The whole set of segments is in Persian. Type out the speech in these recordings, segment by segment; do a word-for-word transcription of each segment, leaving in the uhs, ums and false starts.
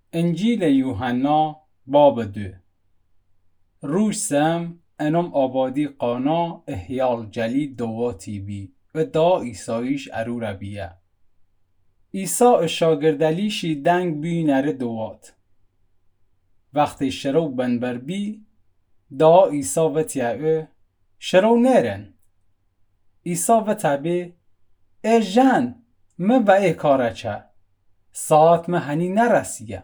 انجیل یوحنا باب دو. روش سم انم آبادی قانا احیال جلی دواتی بی و دا ایسایش ارو ربیه. ایسا شاگردلیشی دنگ بی نره دوات. وقتی شرو بنبر بی دا ایسا و تیعه شرو نرن. ایسا و تبه ای جن من و ای کاره چه ساعت من هنی نرسیه.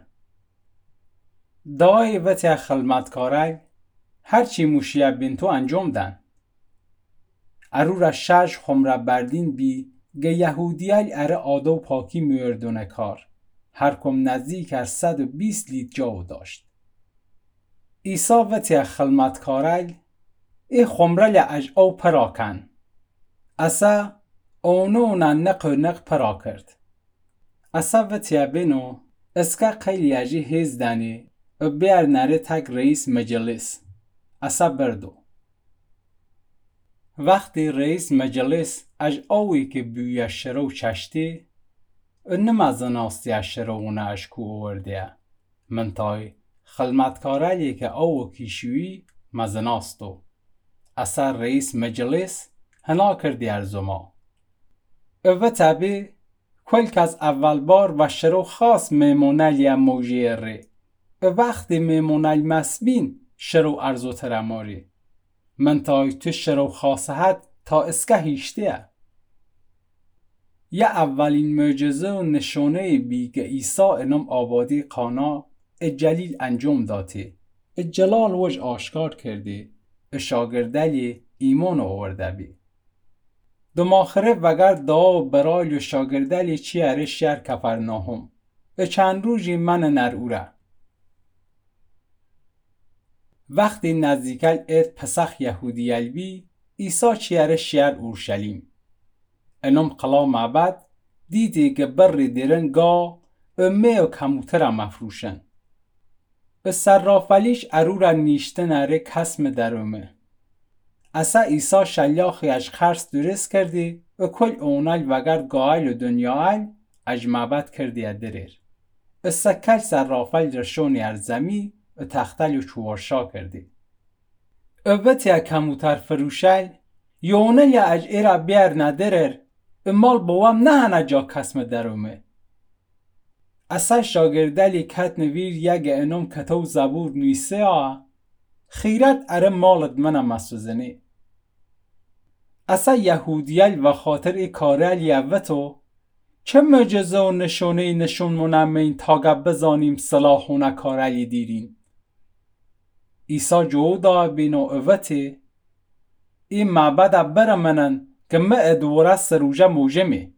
دای و تیع خلمتکاره هرچی موشیه بین تو انجام دن. ارو را شش خمره بردین بی گه یهودیل اره آدو پاکی میردونه کار. هر کم نزدیک از صد و بیست لیت جاو داشت. ایسا و تیع خلمتکاره ای خمره لی اج او پراکن. اسا اونو نق نق پرا کرد. اسا و تیع بینو اسکا قیلی اجی هیز دنی و بیر نره تک رئیس مجلس. اسا بردو. وقتی رئیس مجلس اج اوی که بیوی شرو چشتی انما زناستی شرونه اشکو آورده من تای خلمتکاره که او کیشوی مزناستو. اسا رئیس مجلس هنا کردی ارزما. او تبی کل کس اول بار و شرو خاص میمونلی موجی ری و وقتی میمونل مسبین شرو ارزو ترماری من تای تو شرو خاصهت تا اسکه هیشته. یا اولین معجزه و نشانه بی که ایسا انم آبادی قانا جلیل انجام داتی جلال وج آشکار کردی شاگردلی ایمان آورده بی. دماخره وگر دا و برای شاگردلی چی اره شهر کفرناهم و چند روزی من نرعوره. وقتی نزدیکل اید پسخ یهودیل بی ایسا چی اره شهر اورشلیم. انم قلا معبد دیدی که بر دیرن گا امه و کموتر مفروشن. و صرافلیش ارو را نیشته نره کسم درومه. اسا ایسا شلیاخی اج خرس درست کردی و کل اونال وگر گایل و دنیایل اج معبد کردی ادریر. و سکل صرافل رشونی ارزمی و تختل و چوارشا کردی. اوتی ها کموتر فروشل یونه یا اج ایرا بیر ندریر و مال بوام نه هنه جا کسم درومه. اسا شاگردلی کت نویر یک انم کتو زبور نیسه ها خیرت اره مالت منم مسوزنی. اسا یهودیل و خاطر ای کارل یوتو چه معجزه و نشونه نشون منمین تا گب بزانیم صلاحونه کارلی دیرین. ایسا جو دا بینو اوتی این معبد بر منن که ما ادوره سروجه موجمه.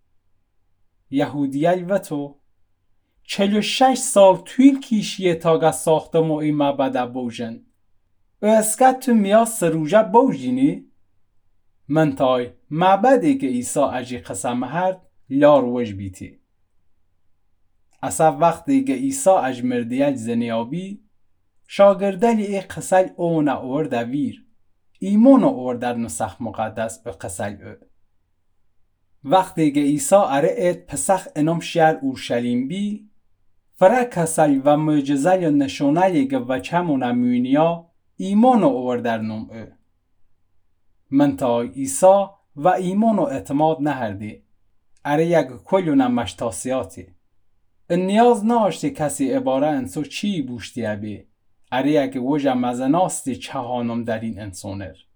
یهودیل و تو چل و شش سال تویل کیشیه تا گه ساختم و این معبد بوجن و اسکت تو میا سروجه بوجینی؟ من تای معبدی که ایسا اجی قسم هرد لار وش بیتی. اصلا وقتی که ایسا اج مردیل زنیابی شاگردلی ای قسل اون اورده ویر ایمون اور در نسخ مقدس به قسل او. وقتی که ایسا اره اید پسخ انم شهر اورشلیم بی فرا کسل و معجزه یا نشانه که وچمون امونیا ایمان اور در نم او. من تا ایسا و ایمان و اعتماد نهردی اره یک کلون مشتاسیاتی نیاز ناشتی کسی عباره انسو چی بوشتی ابی اره یک وجه مزناستی چهانم در این انسونر.